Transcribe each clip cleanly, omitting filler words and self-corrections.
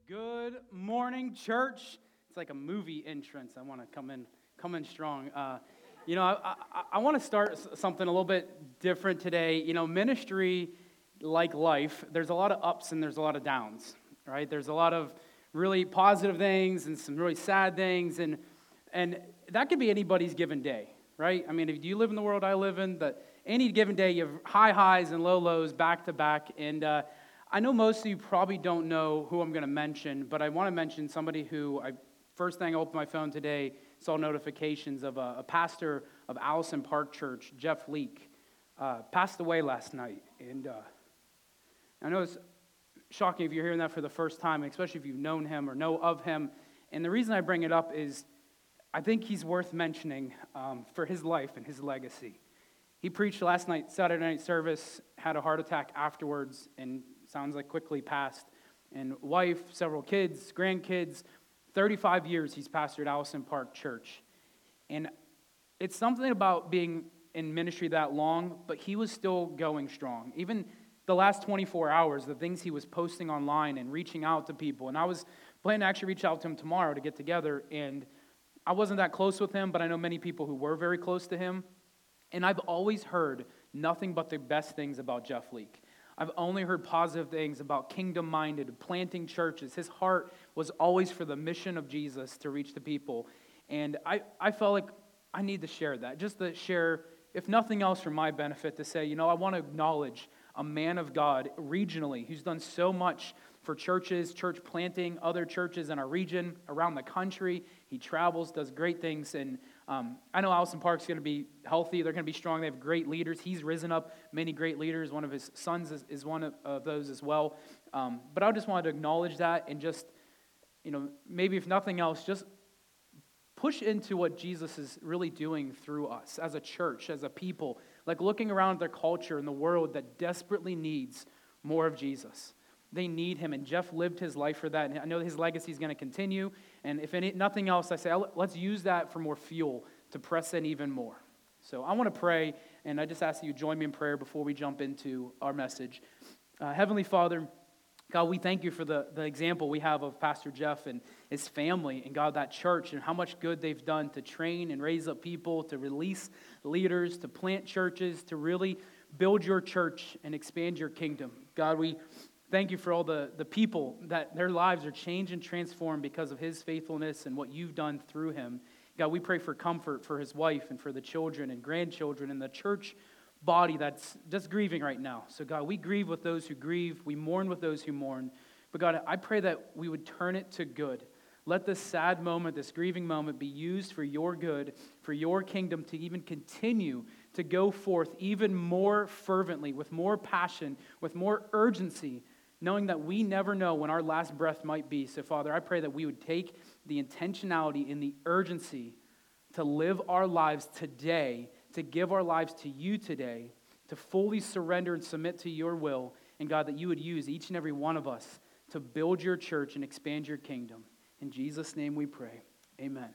Good morning, church. It's like a movie entrance. I want to come in strong. I want to start something a little bit different today. Ministry, like life, there's a lot of ups and there's a lot of downs, right? There's a lot of really positive things and some really sad things, and that could be anybody's given day, right? I mean, if you live in the world I live in, that any given day you have high highs and low lows back to back, and I know most of you probably don't know who I'm going to mention, but I want to mention somebody who first thing I opened my phone today, saw notifications of a pastor of Allison Park Church, Jeff Leake, passed away last night. And I know it's shocking if you're hearing that for the first time, especially if you've known him or know of him. And the reason I bring it up is I think he's worth mentioning for his life and his legacy. He preached last night, Saturday night service, had a heart attack afterwards, and sounds like quickly passed. And wife, several kids, grandkids, 35 years he's pastored Allison Park Church. And it's something about being in ministry that long, but he was still going strong. Even the last 24 hours, the things he was posting online and reaching out to people. And I was planning to actually reach out to him tomorrow to get together. And I wasn't that close with him, but I know many people who were very close to him. And I've always heard nothing but the best things about Jeff Leake. I've only heard positive things about kingdom-minded, planting churches. His heart was always for the mission of Jesus to reach the people. And I felt like I need to share that, just to share, if nothing else for my benefit, to say, I want to acknowledge a man of God regionally who's done so much for churches, church planting, other churches in our region, around the country. He travels, does great things, and I know Allison Park's going to be healthy. They're going to be strong. They have great leaders. He's risen up many great leaders. One of his sons is one of those as well. But I just wanted to acknowledge that and just, maybe if nothing else, just push into what Jesus is really doing through us as a church, as a people, like looking around their culture and the world that desperately needs more of Jesus. They need him, and Jeff lived his life for that, and I know his legacy is going to continue, and if nothing else, I say, let's use that for more fuel to press in even more. So I want to pray, and I just ask that you join me in prayer before we jump into our message. Heavenly Father, God, we thank you for the example we have of Pastor Jeff and his family, and God, that church, and how much good they've done to train and raise up people, to release leaders, to plant churches, to really build your church and expand your kingdom. God, we thank you for all the people that their lives are changed and transformed because of his faithfulness and what you've done through him. God, we pray for comfort for his wife and for the children and grandchildren and the church body that's just grieving right now. So God, we grieve with those who grieve. We mourn with those who mourn. But God, I pray that we would turn it to good. Let this sad moment, this grieving moment, be used for your good, for your kingdom to even continue to go forth even more fervently, with more passion, with more urgency, knowing that we never know when our last breath might be. So, Father, I pray that we would take the intentionality and the urgency to live our lives today, to give our lives to you today, to fully surrender and submit to your will, and God, that you would use each and every one of us to build your church and expand your kingdom. In Jesus' name we pray. Amen.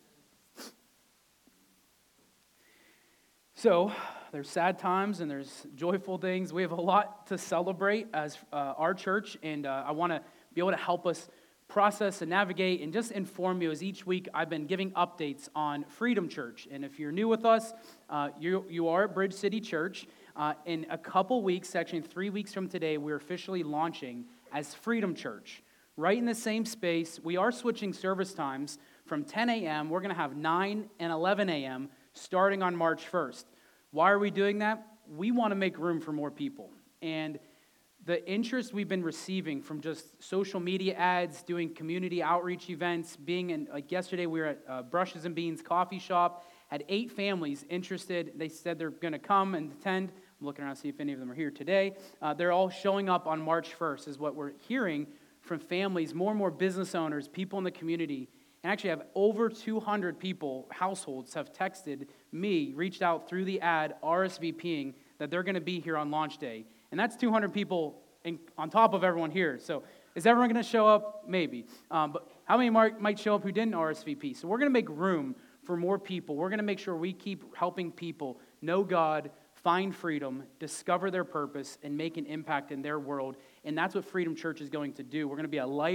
So, there's sad times and there's joyful things. We have a lot to celebrate as our church, and I want to be able to help us process and navigate and just inform you as each week I've been giving updates on Freedom Church. And if you're new with us, you are at Bridge City Church. In a couple weeks, actually in 3 weeks from today, we're officially launching as Freedom Church. Right in the same space, we are switching service times from 10 a.m. We're going to have 9 and 11 a.m. starting on March 1st. Why are we doing that? We want to make room for more people. And the interest we've been receiving from just social media ads, doing community outreach events, being in, like yesterday we were at Brushes and Beans coffee shop, had 8 families interested. They said they're going to come and attend. I'm looking around to see if any of them are here today. They're all showing up on March 1st is what we're hearing from families, more and more business owners, people in the community. And actually have over 200 people, households, have texted me, reached out through the ad, RSVPing, that they're going to be here on launch day. And that's 200 people on top of everyone here. So is everyone going to show up? Maybe. But how many might show up who didn't RSVP? So we're going to make room for more people. We're going to make sure we keep helping people know God, find freedom, discover their purpose, and make an impact in their world. And that's what Freedom Church is going to do. We're going to be a life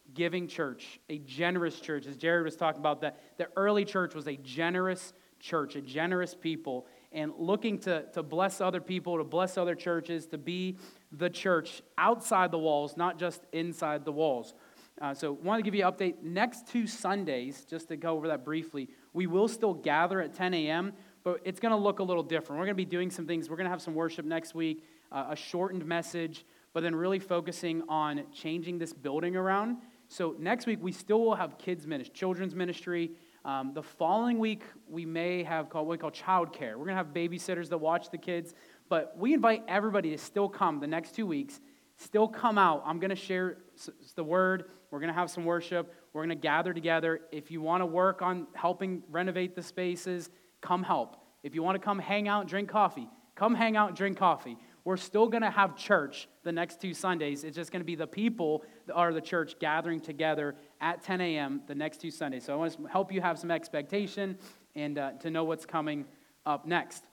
giving church, a generous church. As Jared was talking about, that the early church was a generous church, a generous people, and looking to bless other people, to bless other churches, to be the church outside the walls, not just inside the walls. So I want to give you an update. Next 2 Sundays, just to go over that briefly, we will still gather at 10 a.m., but it's going to look a little different. We're going to be doing some things. We're going to have some worship next week, a shortened message, but then really focusing on changing this building around. So next week, we still will have kids ministry, children's ministry. The following week, we may have what we call childcare. We're going to have babysitters that watch the kids, but we invite everybody to still come the next 2 weeks. Still come out. I'm going to share the word. We're going to have some worship. We're going to gather together. If you want to work on helping renovate the spaces, come help. If you want to come hang out and drink coffee, come hang out and drink coffee. We're still going to have church the next 2 Sundays. It's just going to be the people that are the church gathering together at 10 a.m. the next 2 Sundays. So I want to help you have some expectation and to know what's coming up next.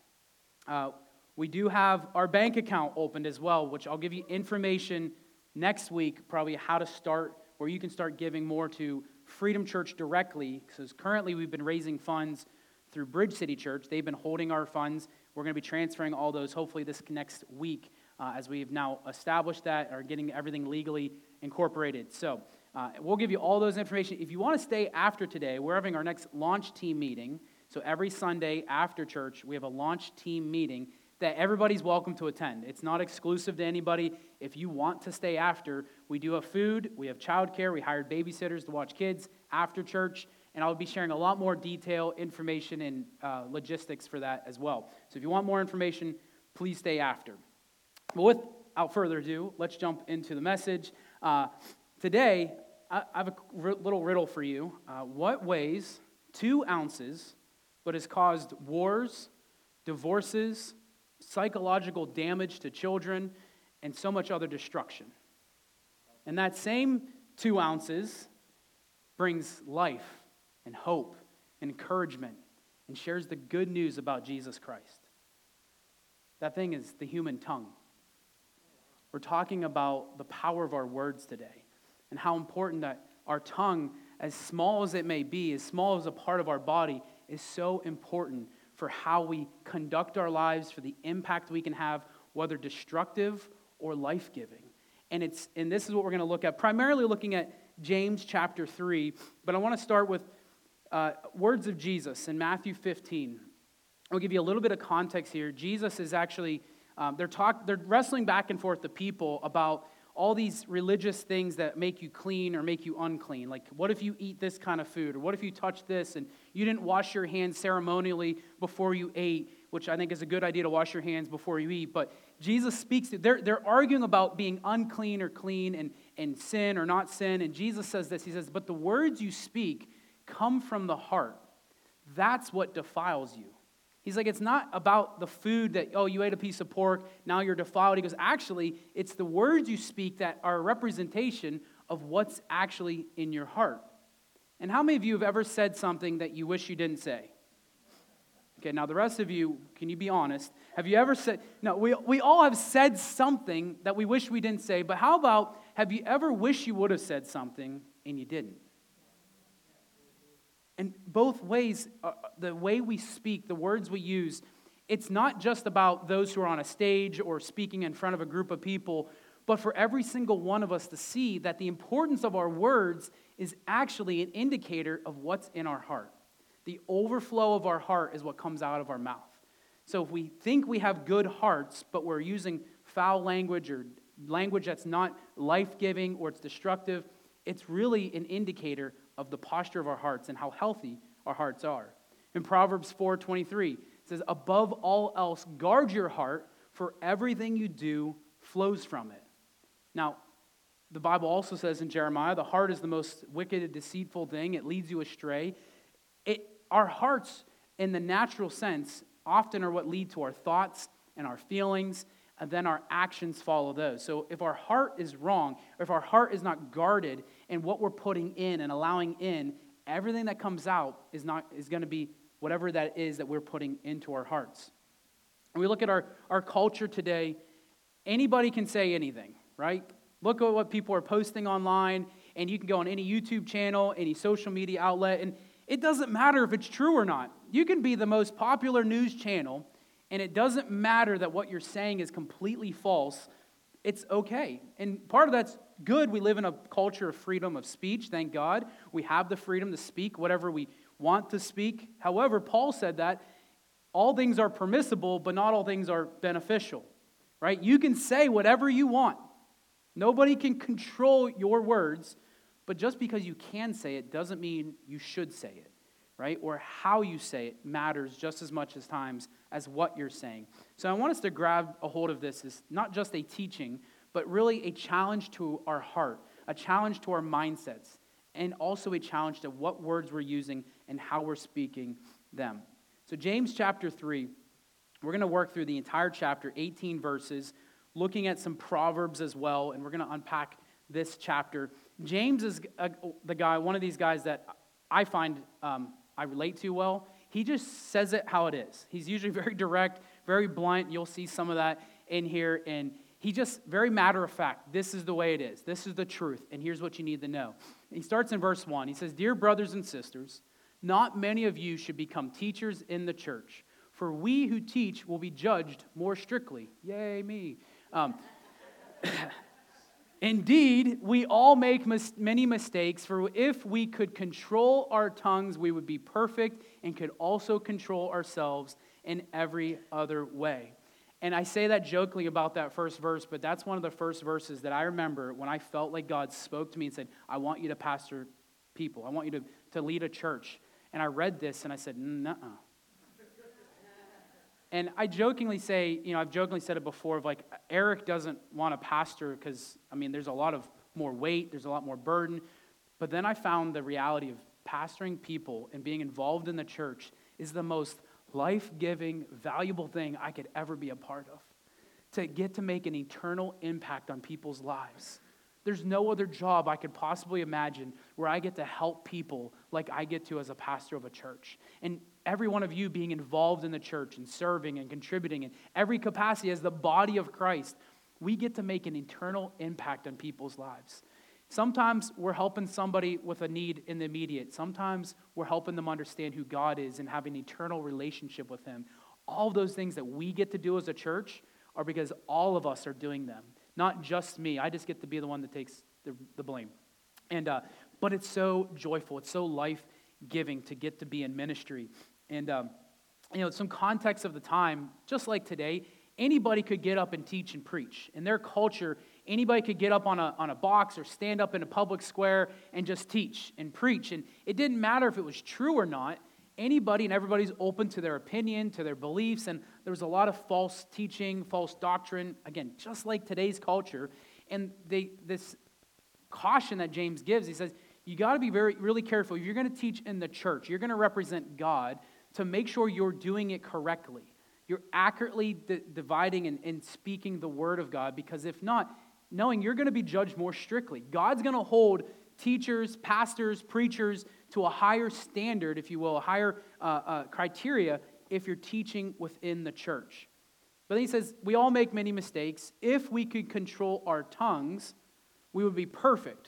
We do have our bank account opened as well, which I'll give you information next week, probably how to start, where you can start giving more to Freedom Church directly, because currently we've been raising funds through Bridge City Church. They've been holding our funds. We're going to be transferring all those hopefully this next week as we've now established that, or getting everything legally incorporated. So we'll give you all those information. If you want to stay after today, we're having our next launch team meeting. So every Sunday after church, we have a launch team meeting that everybody's welcome to attend. It's not exclusive to anybody. If you want to stay after, we do have food, we have childcare, we hired babysitters to watch kids after church, and I'll be sharing a lot more detail, information, and logistics for that as well. So if you want more information, please stay after. But without further ado, let's jump into the message. Today, I have a little riddle for you. What weighs 2 ounces but has caused wars, divorces, psychological damage to children, and so much other destruction? And that same 2 ounces brings life and hope and encouragement and shares the good news about Jesus Christ. That thing is the human tongue. We're talking about the power of our words today and how important that our tongue, as small as it may be, as small as a part of our body, is so important for how we conduct our lives, for the impact we can have, whether destructive or life-giving. And this is what we're going to look at, primarily looking at James chapter 3, but I want to start with words of Jesus in Matthew 15. I'll give you a little bit of context here. Jesus is actually, they're wrestling back and forth, the people, about all these religious things that make you clean or make you unclean. Like, what if you eat this kind of food? Or what if you touch this and you didn't wash your hands ceremonially before you ate, which I think is a good idea to wash your hands before you eat. But Jesus speaks to, they're arguing about being unclean or clean and sin or not sin. And Jesus says this, he says, but the words you speak come from the heart. That's what defiles you. He's like, it's not about the food that, oh, you ate a piece of pork, now you're defiled. He goes, actually, it's the words you speak that are a representation of what's actually in your heart. And how many of you have ever said something that you wish you didn't say? Okay, now the rest of you, can you be honest? Have you ever said, no, we all have said something that we wish we didn't say, but how about, have you ever wished you would have said something and you didn't? And both ways, the way we speak, the words we use, it's not just about those who are on a stage or speaking in front of a group of people, but for every single one of us to see that the importance of our words is actually an indicator of what's in our heart. The overflow of our heart is what comes out of our mouth. So if we think we have good hearts, but we're using foul language or language that's not life-giving or it's destructive, it's really an indicator of the posture of our hearts and how healthy our hearts are. In Proverbs 4:23, it says, above all else, guard your heart, for everything you do flows from it. Now, the Bible also says in Jeremiah, the heart is the most wicked and deceitful thing. It leads you astray. Our hearts, in the natural sense, often are what lead to our thoughts and our feelings, and then our actions follow those. So if our heart is wrong, or if our heart is not guarded in what we're putting in and allowing in, everything that comes out is going to be whatever that is that we're putting into our hearts. And we look at our culture today, anybody can say anything, right? Look at what people are posting online, and you can go on any YouTube channel, any social media outlet, and it doesn't matter if it's true or not. You can be the most popular news channel, and it doesn't matter that what you're saying is completely false. It's okay. And part of that's good. We live in a culture of freedom of speech, thank God. We have the freedom to speak whatever we want to speak. However, Paul said that all things are permissible, but not all things are beneficial, right? You can say whatever you want. Nobody can control your words, but just because you can say it doesn't mean you should say it, right? Or how you say it matters just as much as times as what you're saying. So I want us to grab a hold of this as not just a teaching, but really a challenge to our heart, a challenge to our mindsets, and also a challenge to what words we're using and how we're speaking them. So James chapter 3, we're going to work through the entire chapter, 18 verses, looking at some Proverbs as well, and we're going to unpack this chapter. James is the guy, one of these guys that I find I relate to well. He just says it how it is. He's usually very direct, very blunt. You'll see some of that in here, and he just very matter of fact. This is the way it is. This is the truth, and here's what you need to know. He starts in verse 1. He says, "Dear brothers and sisters, not many of you should become teachers in the church, for we who teach will be judged more strictly." Yay, me. Indeed, we all make many mistakes, for if we could control our tongues, we would be perfect and could also control ourselves in every other way. And I say that jokingly about that first verse, but that's one of the first verses that I remember when I felt like God spoke to me and said, I want you to pastor people. I want you to lead a church. And I read this and I said, nuh-uh. And I jokingly say, I've jokingly said it before, of like, Eric doesn't want to pastor because, there's a lot of more weight, there's a lot more burden. But then I found the reality of pastoring people and being involved in the church is the most life-giving, valuable thing I could ever be a part of. To get to make an eternal impact on people's lives. There's no other job I could possibly imagine where I get to help people like I get to as a pastor of a church. And every one of you being involved in the church and serving and contributing in every capacity as the body of Christ, we get to make an eternal impact on people's lives. Sometimes we're helping somebody with a need in the immediate. Sometimes we're helping them understand who God is and have an eternal relationship with Him. All of those things that we get to do as a church are because all of us are doing them. Not just me. I just get to be the one that takes the blame. But it's so joyful. It's so life-giving to get to be in ministry. And, some context of the time, just like today, anybody could get up and teach and preach. In their culture, anybody could get up on a box or stand up in a public square and just teach and preach. And it didn't matter if it was true or not. Anybody and everybody's open to their opinion, to their beliefs, and there was a lot of false teaching, false doctrine, again, just like today's culture. And this caution that James gives, he says, you got to be really careful. If you're going to teach in the church, you're going to represent God, to make sure you're doing it correctly. You're accurately dividing and speaking the word of God, because if not, knowing you're going to be judged more strictly. God's going to hold teachers, pastors, preachers to a higher standard, if you will, a higher criteria if you're teaching within the church. But then he says, we all make many mistakes. If we could control our tongues, we would be perfect.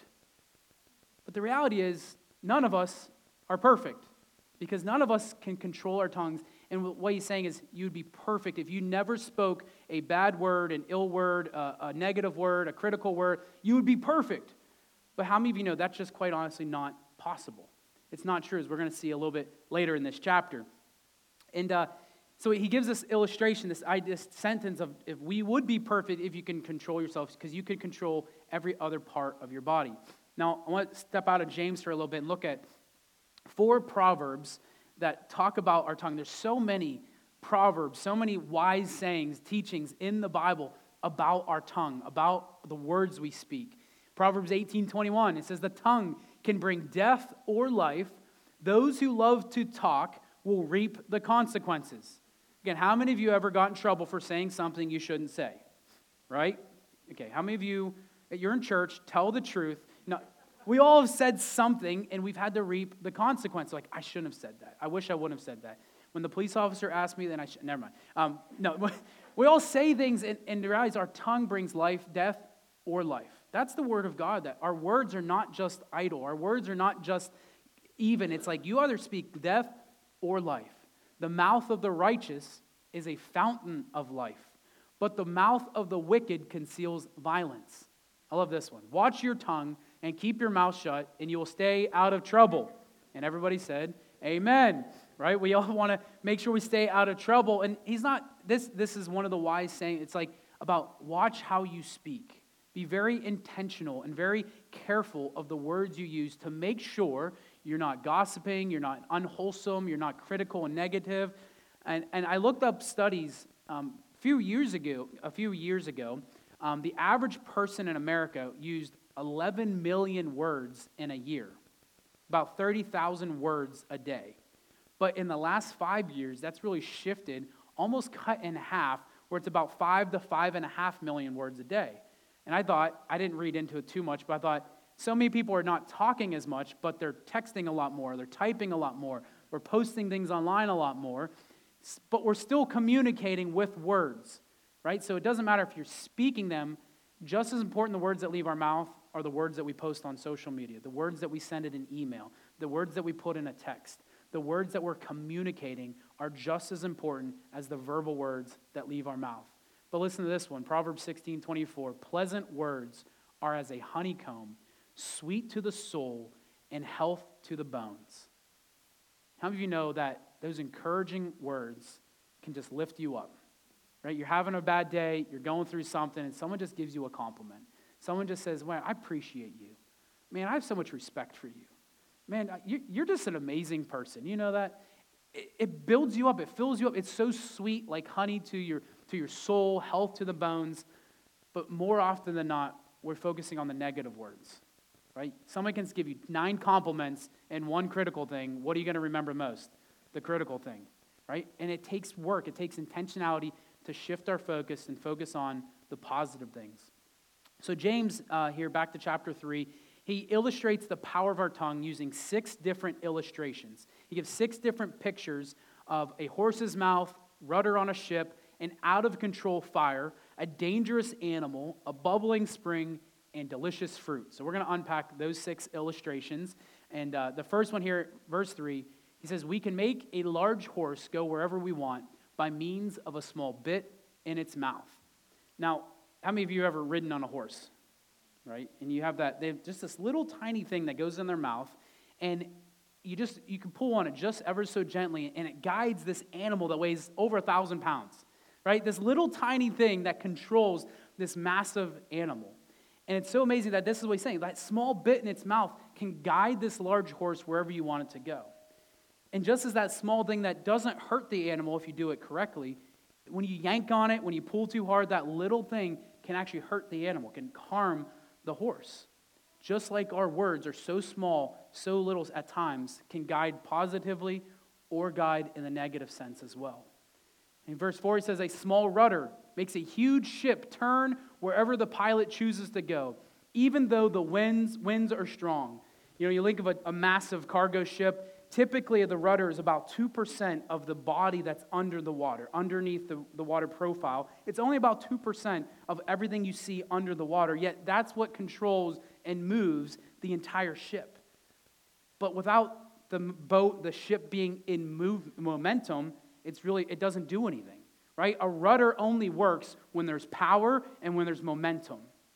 But the reality is, none of us are perfect, because none of us can control our tongues. And what he's saying is, you'd be perfect if you never spoke a bad word, an ill word, a negative word, a critical word. You would be perfect. But how many of you know that's just quite honestly not possible? It's not true, as we're going to see a little bit later in this chapter. And so he gives this illustration, this sentence of, if we would be perfect if you can control yourselves, because you could control every other part of your body. Now, I want to step out of James for a little bit and look at 4 proverbs that talk about our tongue. There's so many proverbs, so many wise sayings, teachings in the Bible about our tongue, about the words we speak. Proverbs 18:21, it says, the tongue can bring death or life. Those who love to talk will reap the consequences. Again, how many of you ever got in trouble for saying something you shouldn't say? Right? Okay, how many of you, you're in church, tell the truth. Now, we all have said something, and we've had to reap the consequence. Like, I shouldn't have said that. I wish I wouldn't have said that. When the police officer asked me, then I should. Never mind. No, we all say things, and the reality is our tongue brings life, death, or life. That's the word of God, that our words are not just idle. Our words are not just even. It's like you either speak death or life. The mouth of the righteous is a fountain of life, but the mouth of the wicked conceals violence. I love this one. Watch your tongue and keep your mouth shut, and you will stay out of trouble. And everybody said, amen. Right? We all want to make sure we stay out of trouble. And he's not, this is one of the wise sayings. It's like about watch how you speak. Be very intentional and very careful of the words you use to make sure you're not gossiping, you're not unwholesome, you're not critical and negative. And I looked up studies a few years ago. The average person in America used 11 million words in a year, about 30,000 words a day. But in the last 5 years, that's really shifted, almost cut in half, where it's about 5 to 5.5 million words a day. And I thought, I didn't read into it too much, but I thought, so many people are not talking as much, but they're texting a lot more, they're typing a lot more, we're posting things online a lot more, but we're still communicating with words, right? So it doesn't matter if you're speaking them. Just as important, the words that leave our mouth are the words that we post on social media, the words that we send in an email, the words that we put in a text. The words that we're communicating are just as important as the verbal words that leave our mouth. But listen to this one, Proverbs 16:24. Pleasant words are as a honeycomb, sweet to the soul and health to the bones. How many of you know that those encouraging words can just lift you up? Right? You're having a bad day, you're going through something, and someone just gives you a compliment. Someone just says, "Man, I appreciate you. Man, I have so much respect for you. Man, you're just an amazing person." You know that? It builds you up. It fills you up. It's so sweet, like honey to your soul, health to the bones. But more often than not, we're focusing on the negative words, right? Someone can give you 9 compliments and 1 critical thing. What are you going to remember most? The critical thing, right? And it takes work. It takes intentionality to shift our focus and focus on the positive things. So James, here, back to chapter 3, he illustrates the power of our tongue using 6 different illustrations. He gives 6 different pictures of a horse's mouth, rudder on a ship, an out-of-control fire, a dangerous animal, a bubbling spring, and delicious fruit. So we're going to unpack those 6 illustrations. And the first one here, verse 3, he says, we can make a large horse go wherever we want by means of a small bit in its mouth. Now, how many of you have ever ridden on a horse? Right? And you have they have just this little tiny thing that goes in their mouth, and you can pull on it just ever so gently, and it guides this animal that weighs over 1,000 pounds, right? This little tiny thing that controls this massive animal. And it's so amazing that this is what he's saying. That small bit in its mouth can guide this large horse wherever you want it to go. And just as that small thing that doesn't hurt the animal if you do it correctly, when you yank on it, when you pull too hard, that little thing can actually hurt the animal, can harm the horse. Just like our words are so small, so little at times, can guide positively or guide in the negative sense as well. In verse 4, he says, a small rudder makes a huge ship turn wherever the pilot chooses to go, even though the winds are strong. You know, you think of a massive cargo ship. Typically, the rudder is about 2% of the body that's under the water, underneath the water profile. It's only about 2% of everything you see under the water, yet that's what controls and moves the entire ship. But without the ship being in momentum, it doesn't do anything, right? A rudder only works when there's power and when there's momentum.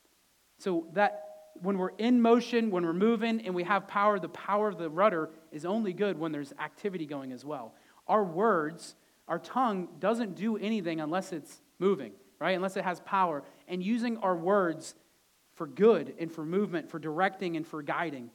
So that when we're in motion, when we're moving, and we have power, the power of the rudder is only good when there's activity going as well. Our words, our tongue doesn't do anything unless it's moving, right? Unless it has power. And using our words for good and for movement, for directing and for guiding.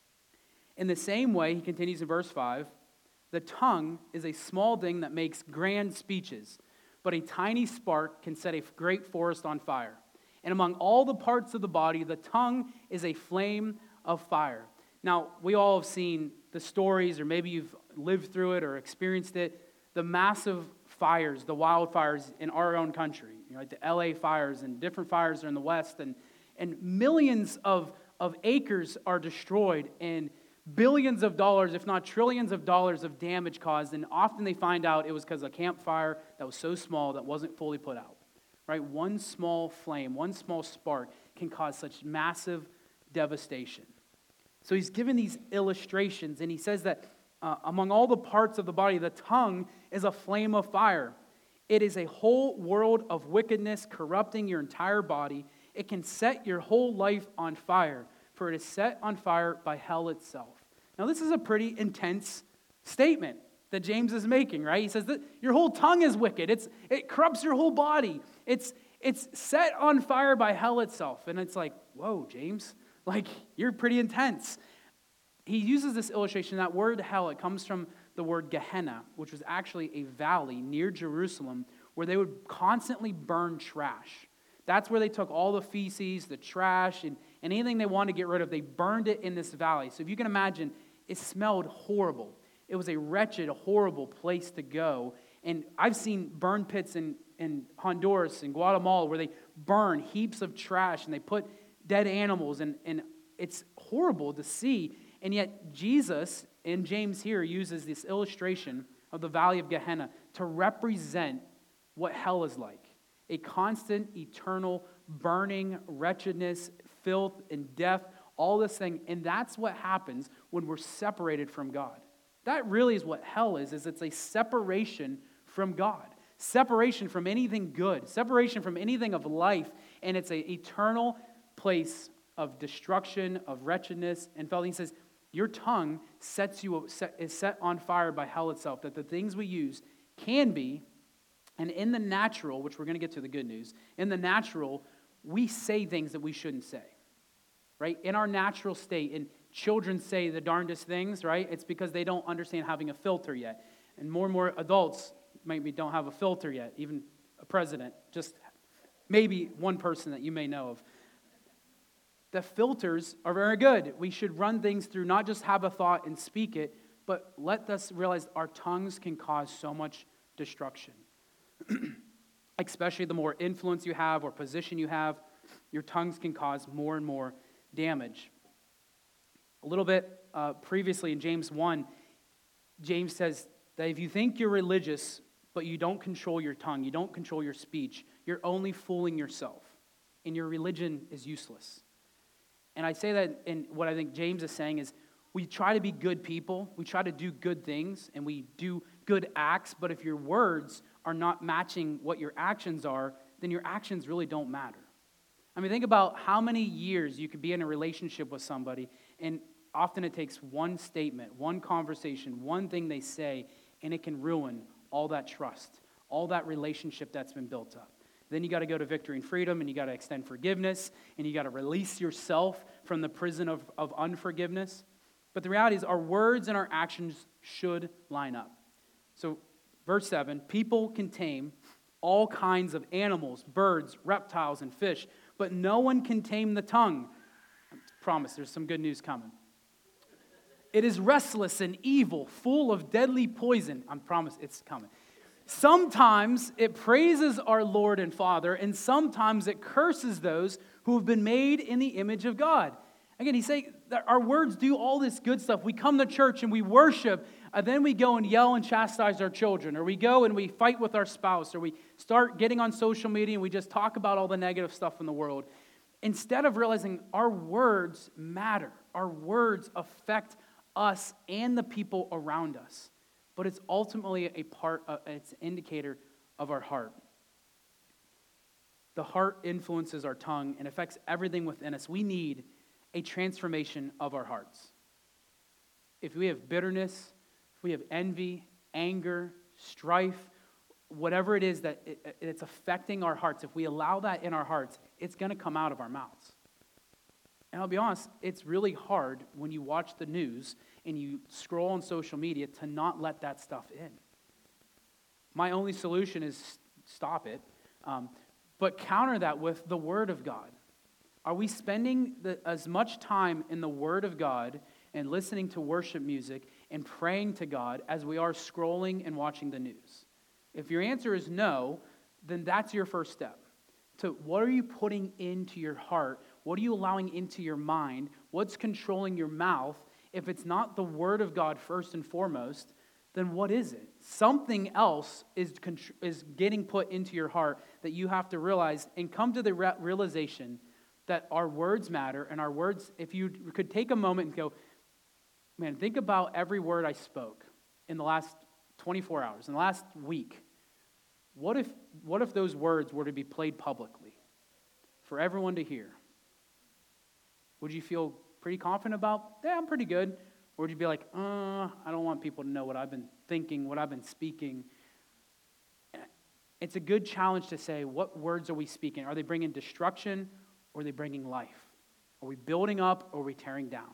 In the same way, he continues in verse 5, the tongue is a small thing that makes grand speeches, but a tiny spark can set a great forest on fire. And among all the parts of the body, the tongue is a flame of fire. Now, we all have seen the stories, or maybe you've lived through it or experienced it, the massive fires, the wildfires in our own country, like the LA fires and different fires are in the West, and millions of acres are destroyed, and billions of dollars, if not trillions of dollars of damage caused, and often they find out it was because of a campfire that was so small that wasn't fully put out. Right? One small flame, one small spark can cause such massive devastation. So he's given these illustrations, and he says that among all the parts of the body, the tongue is a flame of fire. It is a whole world of wickedness corrupting your entire body. It can set your whole life on fire, for it is set on fire by hell itself. Now, this is a pretty intense statement that James is making, right? He says that your whole tongue is wicked. It corrupts your whole body. It's set on fire by hell itself. And it's like, whoa, James, like, you're pretty intense. He uses this illustration. That word hell, it comes from the word Gehenna, which was actually a valley near Jerusalem where they would constantly burn trash. That's where they took all the feces, the trash, and anything they wanted to get rid of. They burned it in this valley. So if you can imagine, it smelled horrible. It was a wretched, horrible place to go. And I've seen burn pits in Honduras and Guatemala where they burn heaps of trash and they put dead animals, and it's horrible to see. And yet Jesus, and James here, uses this illustration of the valley of Gehenna to represent what hell is like. A constant, eternal, burning wretchedness, filth, and death, all this thing. And that's what happens when we're separated from God. That really is what hell is it's a separation from God. Separation from anything good. Separation from anything of life. And it's an eternal place of destruction, of wretchedness. And he says, your tongue is set on fire by hell itself. That the things we use can be, and in the natural, which we're going to get to the good news, in the natural, we say things that we shouldn't say. Right? In our natural state, and children say the darndest things, right? It's because they don't understand having a filter yet. And more adults maybe don't have a filter yet, even a president, just maybe one person that you may know of. The filters are very good. We should run things through, not just have a thought and speak it, but let us realize our tongues can cause so much destruction. Especially the more influence you have or position you have, your tongues can cause more and more damage. A little bit previously in James 1, James says that if you think you're religious, but you don't control your tongue, you don't control your speech, you're only fooling yourself, and your religion is useless. And I say that, and what I think James is saying is, we try to be good people, we try to do good things, and we do good acts, but if your words are not matching what your actions are, then your actions really don't matter. I mean, think about how many years you could be in a relationship with somebody, and often it takes one statement, one conversation, one thing they say, and it can ruin all that trust, all that relationship that's been built up. Then you got to go to Victory and Freedom, and you got to extend forgiveness, and you got to release yourself from the prison of unforgiveness. But the reality is our words and our actions should line up. So verse 7, people can tame all kinds of animals, birds, reptiles, and fish, but no one can tame the tongue. I promise, there's some good news coming. It is restless and evil, full of deadly poison. I promise it's coming. Sometimes it praises our Lord and Father, and sometimes it curses those who have been made in the image of God. Again, he's saying that our words do all this good stuff. We come to church and we worship, and then we go and yell and chastise our children, or we go and we fight with our spouse, or we start getting on social media and we just talk about all the negative stuff in the world. Instead of realizing our words matter, our words affect us and the people around us. But it's ultimately it's an indicator of our heart. The heart influences our tongue and affects everything within us. We need a transformation of our hearts. If we have bitterness, if we have envy, anger, strife, whatever it is that it's affecting our hearts, if we allow that in our hearts, it's going to come out of our mouths. And I'll be honest, it's really hard when you watch the news and you scroll on social media to not let that stuff in. My only solution is stop it, but counter that with the Word of God. Are we spending as much time in the Word of God and listening to worship music and praying to God as we are scrolling and watching the news? If your answer is no, then that's your first step. To what are you putting into your heart? What are you allowing into your mind? What's controlling your mouth? If it's not the Word of God first and foremost, then what is it? Something else is getting put into your heart that you have to realize and come to the realization that our words matter, and our words, if you could take a moment and go, man, think about every word I spoke in the last 24 hours, in the last week. What if those words were to be played publicly for everyone to hear? Would you feel pretty confident about, yeah, I'm pretty good? Or would you be like, I don't want people to know what I've been thinking, what I've been speaking? It's a good challenge to say, what words are we speaking? Are they bringing destruction or are they bringing life? Are we building up or are we tearing down?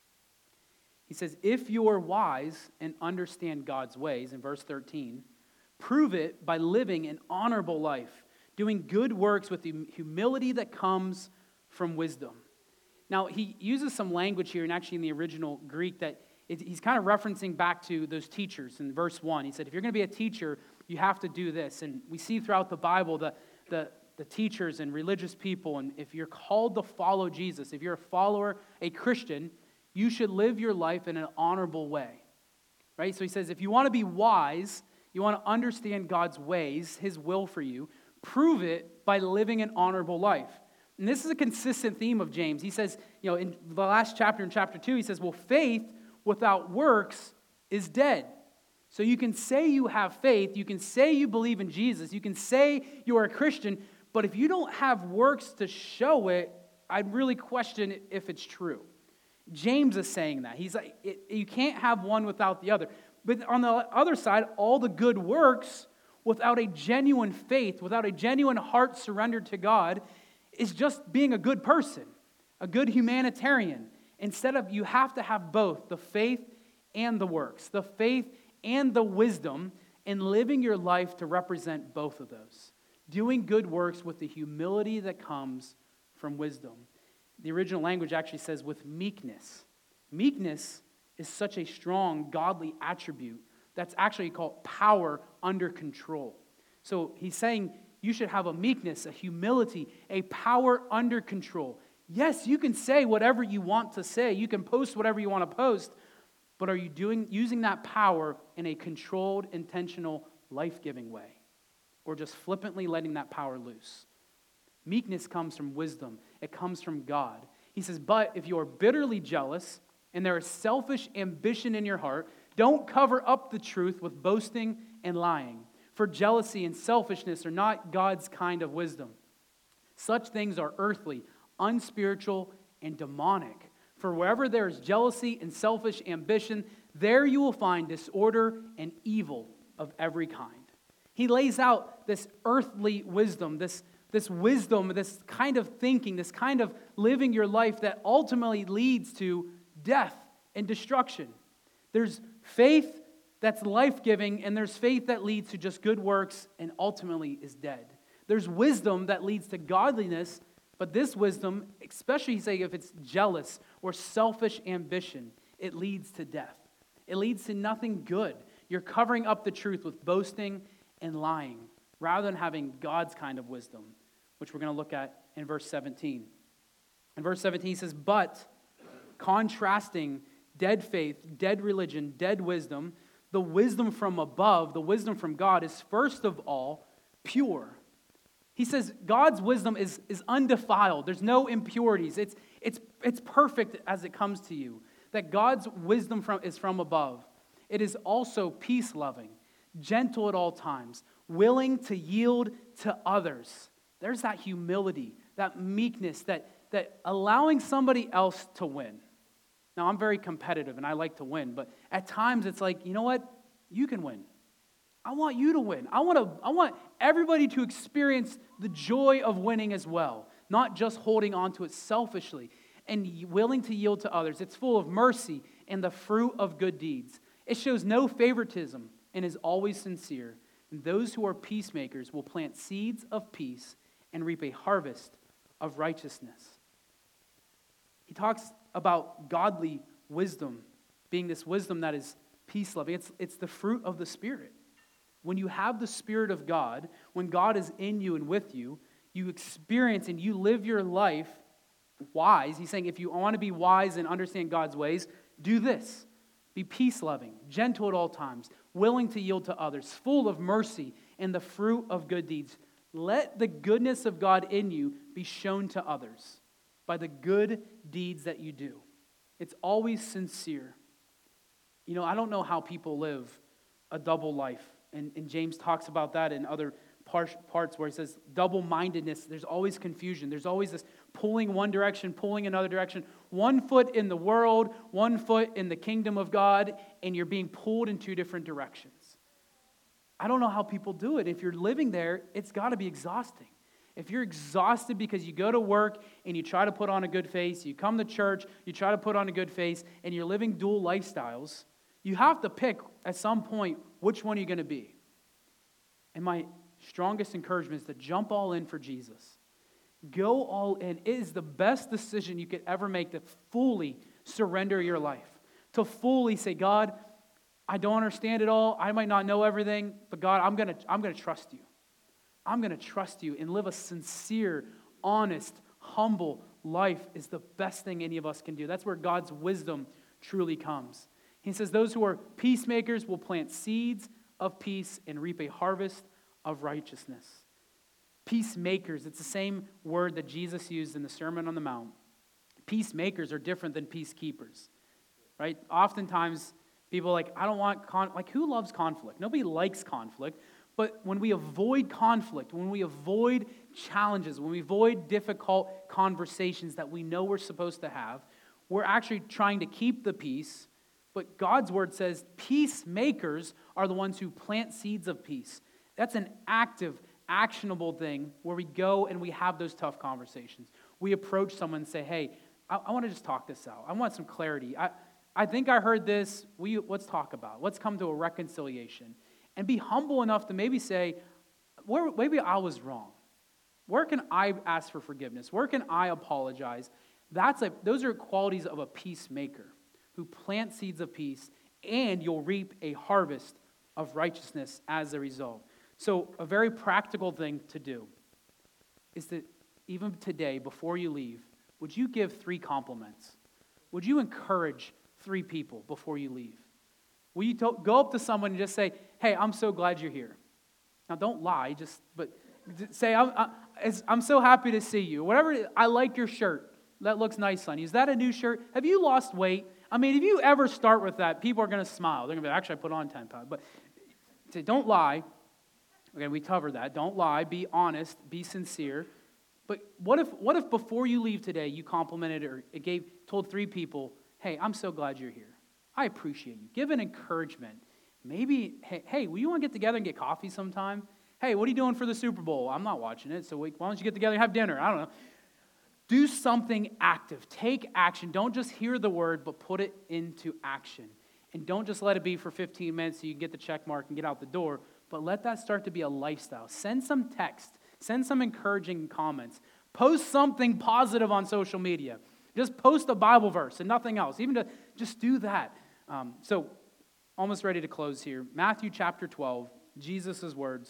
He says, if you are wise and understand God's ways, in verse 13, prove it by living an honorable life, doing good works with the humility that comes from wisdom. Now, he uses some language here, and actually in the original Greek, that he's kind of referencing back to those teachers in verse 1. He said, if you're going to be a teacher, you have to do this. And we see throughout the Bible the teachers and religious people, and if you're called to follow Jesus, if you're a follower, a Christian, you should live your life in an honorable way. Right? So he says, if you want to be wise, you want to understand God's ways, His will for you, prove it by living an honorable life. And this is a consistent theme of James. He says, in the last chapter, in chapter 2, he says, well, faith without works is dead. So you can say you have faith, you can say you believe in Jesus, you can say you are a Christian, but if you don't have works to show it, I'd really question if it's true. James is saying that. He's like, you can't have one without the other. But on the other side, all the good works without a genuine faith, without a genuine heart surrendered to God, is just being a good person, a good humanitarian. Instead of, you have to have both, the faith and the works, the faith and the wisdom, and living your life to represent both of those. Doing good works with the humility that comes from wisdom. The original language actually says with meekness. Meekness is such a strong, godly attribute that's actually called power under control. So he's saying you should have a meekness, a humility, a power under control. Yes, you can say whatever you want to say. You can post whatever you want to post. But are you using that power in a controlled, intentional, life-giving way? Or just flippantly letting that power loose? Meekness comes from wisdom. It comes from God. He says, but if you are bitterly jealous and there is selfish ambition in your heart, don't cover up the truth with boasting and lying. For jealousy and selfishness are not God's kind of wisdom. Such things are earthly, unspiritual, and demonic. For wherever there is jealousy and selfish ambition, there you will find disorder and evil of every kind. He lays out this earthly wisdom, this wisdom, this kind of thinking, this kind of living your life that ultimately leads to death and destruction. There's faith that's life-giving, and there's faith that leads to just good works and ultimately is dead. There's wisdom that leads to godliness, but this wisdom, especially say if it's jealous or selfish ambition, it leads to death. It leads to nothing good. You're covering up the truth with boasting and lying rather than having God's kind of wisdom, which we're going to look at in verse 17. In verse 17 he says, but contrasting dead faith, dead religion, dead wisdom, the wisdom from above, the wisdom from God is first of all pure. He says God's wisdom is undefiled. There's no impurities. It's perfect as it comes to you. That God's wisdom is from above. It is also peace-loving, gentle at all times, willing to yield to others. There's that humility, that meekness, that allowing somebody else to win. Now, I'm very competitive, and I like to win, but at times it's like, you know what? You can win. I want you to win. I want everybody to experience the joy of winning as well, not just holding on to it selfishly and willing to yield to others. It's full of mercy and the fruit of good deeds. It shows no favoritism and is always sincere. And those who are peacemakers will plant seeds of peace and reap a harvest of righteousness. He talks about godly wisdom being this wisdom that is peace-loving. It's the fruit of the Spirit. When you have the Spirit of God, when God is in you and with you, you experience and you live your life wise. He's saying if you want to be wise and understand God's ways, do this. Be peace-loving, gentle at all times, willing to yield to others, full of mercy and the fruit of good deeds. Let the goodness of God in you be shown to others. by the good deeds that you do. It's always sincere. You know, I don't know how people live a double life. And James talks about that in other parts where he says double-mindedness. There's always confusion. There's always this pulling one direction, pulling another direction. 1 foot in the world, 1 foot in the kingdom of God, and you're being pulled in 2 different directions. I don't know how people do it. If you're living there, it's got to be exhausting. If you're exhausted because you go to work and you try to put on a good face, you come to church, you try to put on a good face, and you're living dual lifestyles, you have to pick at some point which one you're going to be. And my strongest encouragement is to jump all in for Jesus. Go all in. It is the best decision you could ever make to fully surrender your life. To fully say, God, I don't understand it all. I might not know everything, but God, I'm going to trust you. I'm going to trust you and live a sincere, honest, humble life is the best thing any of us can do. That's where God's wisdom truly comes. He says those who are peacemakers will plant seeds of peace and reap a harvest of righteousness. Peacemakers, it's the same word that Jesus used in the Sermon on the Mount. Peacemakers are different than peacekeepers, right? Oftentimes, people are like, I don't want like, who loves conflict? Nobody likes conflict. But when we avoid conflict, when we avoid challenges, when we avoid difficult conversations that we know we're supposed to have, we're actually trying to keep the peace. But God's word says peacemakers are the ones who plant seeds of peace. That's an active, actionable thing where we go and we have those tough conversations. We approach someone and say, hey, I want to just talk this out. I want some clarity. I think I heard this. Let's talk about it. Let's come to a reconciliation. And be humble enough to maybe say, maybe I was wrong. Where can I ask for forgiveness? Where can I apologize? Those are qualities of a peacemaker who plant seeds of peace, and you'll reap a harvest of righteousness as a result. So a very practical thing to do is that even today, before you leave, would you give 3 compliments? Would you encourage 3 people before you leave? Will you go up to someone and just say, hey, I'm so glad you're here. Now, don't lie, but say, I'm so happy to see you. Whatever, I like your shirt. That looks nice on you. Is that a new shirt? Have you lost weight? I mean, if you ever start with that, people are going to smile. They're going to be, actually, I put on 10 pounds. But say, don't lie. Okay, we covered that. Don't lie. Be honest. Be sincere. But what if before you leave today, you complimented or told 3 people, hey, I'm so glad you're here. I appreciate you. Give an encouragement. Maybe, hey, will you want to get together and get coffee sometime? Hey, what are you doing for the Super Bowl? I'm not watching it, so why don't you get together and have dinner? I don't know. Do something active. Take action. Don't just hear the word, but put it into action. And don't just let it be for 15 minutes so you can get the check mark and get out the door, but let that start to be a lifestyle. Send some text. Send some encouraging comments. Post something positive on social media. Just post a Bible verse and nothing else. Even to just do that. So, almost ready to close here. Matthew chapter 12, Jesus' words.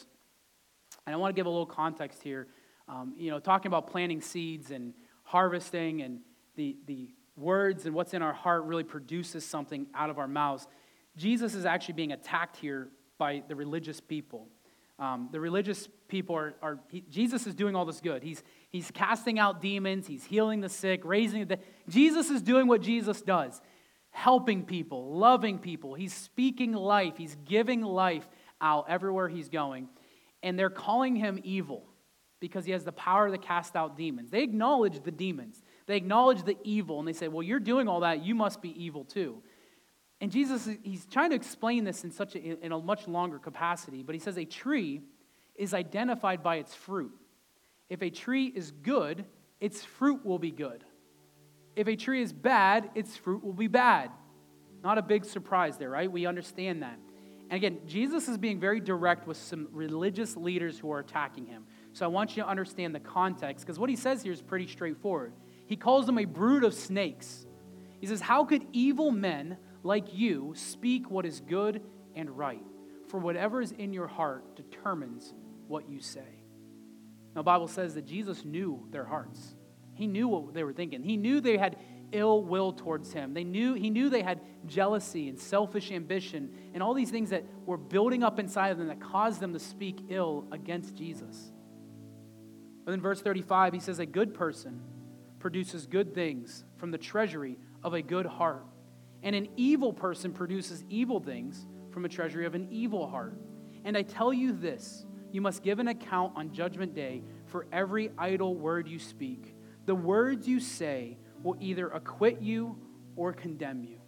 And I want to give a little context here. Talking about planting seeds and harvesting and the words and what's in our heart really produces something out of our mouths. Jesus is actually being attacked here by the religious people. The religious people Jesus is doing all this good. He's casting out demons. He's healing the sick, raising the dead. Jesus is doing what Jesus does. Helping people, loving people. He's speaking life. He's giving life out everywhere he's going. And they're calling him evil because he has the power to cast out demons. They acknowledge the demons. They acknowledge the evil. And they say, well, you're doing all that. You must be evil too. And Jesus, he's trying to explain this in a much longer capacity. But he says a tree is identified by its fruit. If a tree is good, its fruit will be good. If a tree is bad, its fruit will be bad. Not a big surprise there, right? We understand that. And again, Jesus is being very direct with some religious leaders who are attacking him. So I want you to understand the context, because what he says here is pretty straightforward. He calls them a brood of snakes. He says, how could evil men like you speak what is good and right? For whatever is in your heart determines what you say. Now, the Bible says that Jesus knew their hearts. He knew what they were thinking. He knew they had ill will towards him. He knew they had jealousy and selfish ambition and all these things that were building up inside of them that caused them to speak ill against Jesus. But in verse 35, he says, a good person produces good things from the treasury of a good heart. And an evil person produces evil things from a treasury of an evil heart. And I tell you this, you must give an account on Judgment Day for every idle word you speak. The words you say will either acquit you or condemn you.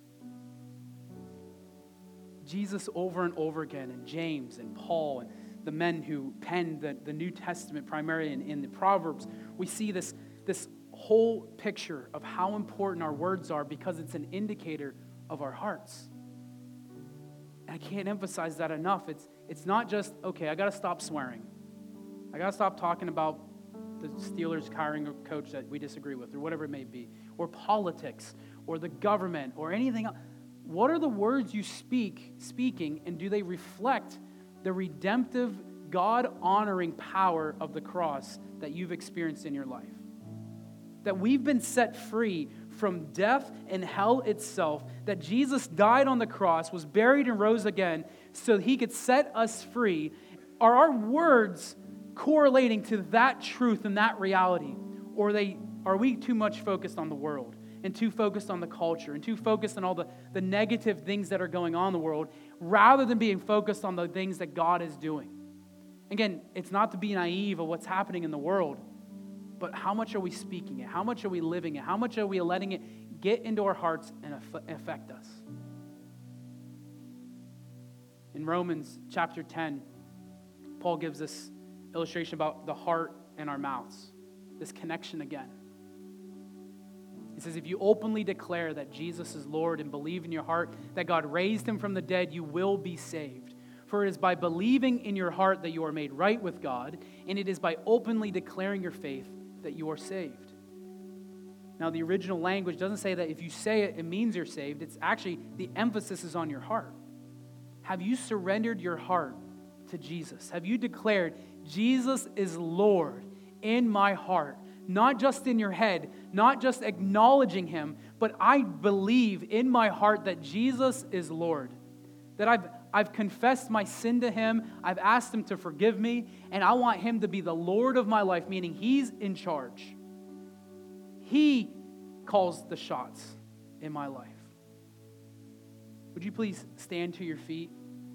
Jesus over and over again, and James and Paul and the men who penned the New Testament primarily in the Proverbs, we see this whole picture of how important our words are because it's an indicator of our hearts. And I can't emphasize that enough. It's not just, okay, I got to stop swearing. I got to stop talking about the Steelers hiring a coach that we disagree with or whatever it may be, or politics, or the government, or anything else. What are the words you speaking, and do they reflect the redemptive, God-honoring power of the cross that you've experienced in your life? That we've been set free from death and hell itself, that Jesus died on the cross, was buried and rose again so he could set us free. Are our words correlating to that truth and that reality? Or are we too much focused on the world and too focused on the culture and too focused on all the negative things that are going on in the world rather than being focused on the things that God is doing? Again, it's not to be naive of what's happening in the world, but how much are we speaking it? How much are we living it? How much are we letting it get into our hearts and affect us? In Romans chapter 10, Paul gives this illustration about the heart and our mouths, this connection again. He says, if you openly declare that Jesus is Lord and believe in your heart that God raised him from the dead, you will be saved. For it is by believing in your heart that you are made right with God, and it is by openly declaring your faith that you are saved. Now, the original language doesn't say that if you say it, it means you're saved. It's actually, the emphasis is on your heart. Have you surrendered your heart to Jesus? Have you declared, Jesus is Lord in my heart? Not just in your head, not just acknowledging him, but I believe in my heart that Jesus is Lord. That I've confessed my sin to him, I've asked him to forgive me, and I want him to be the Lord of my life, meaning he's in charge. He calls the shots in my life. Would you please stand to your feet?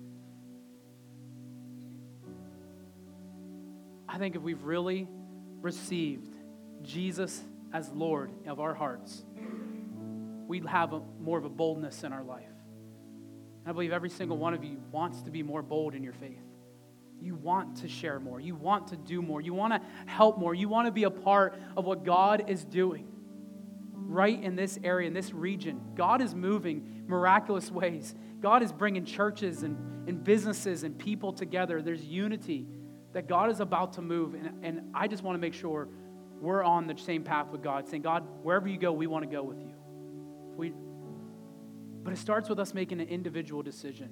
I think if we've really received Jesus as Lord of our hearts, we'd have more of a boldness in our life. I believe every single one of you wants to be more bold in your faith. You want to share more. You want to do more. You want to help more. You want to be a part of what God is doing right in this area, in this region. God is moving miraculous ways. God is bringing churches and businesses and people together. There's unity that God is about to move. And I just want to make sure we're on the same path with God, saying, God, wherever you go, we want to go with you. But it starts with us making an individual decision.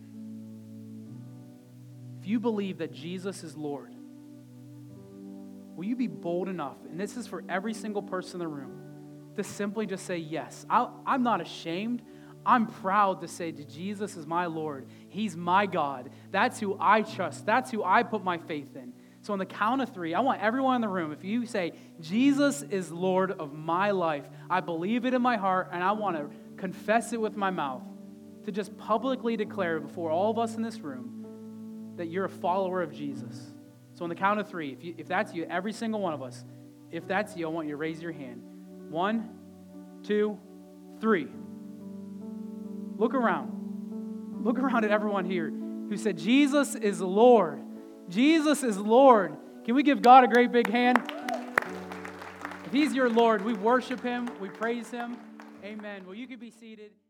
If you believe that Jesus is Lord, will you be bold enough, and this is for every single person in the room, to simply just say yes. I'm not ashamed. I'm proud to say that Jesus is my Lord. He's my God. That's who I trust. That's who I put my faith in. So on the count of 3, I want everyone in the room, if you say, Jesus is Lord of my life, I believe it in my heart, and I want to confess it with my mouth, to just publicly declare before all of us in this room that you're a follower of Jesus. So on the count of 3, if that's you, every single one of us, if that's you, I want you to raise your hand. 1, 2, 3. Look around. Look around at everyone here who said, Jesus is Lord. Jesus is Lord. Can we give God a great big hand? If he's your Lord, we worship him, we praise him. Amen. Well, you can be seated.